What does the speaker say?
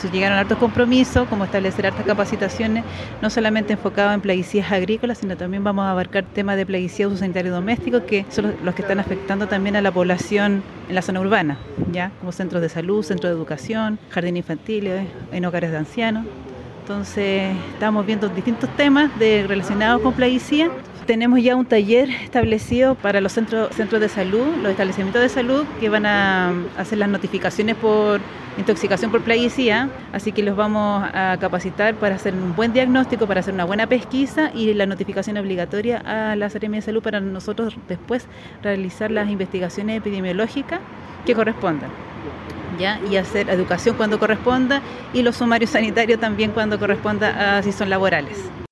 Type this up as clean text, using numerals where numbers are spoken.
Entonces llegaron hartos compromisos, como establecer hartas capacitaciones, no solamente enfocadas en plaguicidas agrícolas, sino también vamos a abarcar temas de plaguicidas sanitarios domésticos, que son los que están afectando también a la población en la zona urbana, ya como centros de salud, centros de educación, jardines infantiles, en hogares de ancianos. Entonces estamos viendo distintos temas relacionados con plaguicidas. Tenemos ya un taller establecido para los centros de salud, los establecimientos de salud, que van a hacer las notificaciones por intoxicación por plaguicida, así que los vamos a capacitar para hacer un buen diagnóstico, para hacer una buena pesquisa y la notificación obligatoria a la Seremía de Salud para nosotros después realizar las investigaciones epidemiológicas que correspondan, ¿ya? Y hacer educación cuando corresponda y los sumarios sanitarios también cuando corresponda, si son laborales.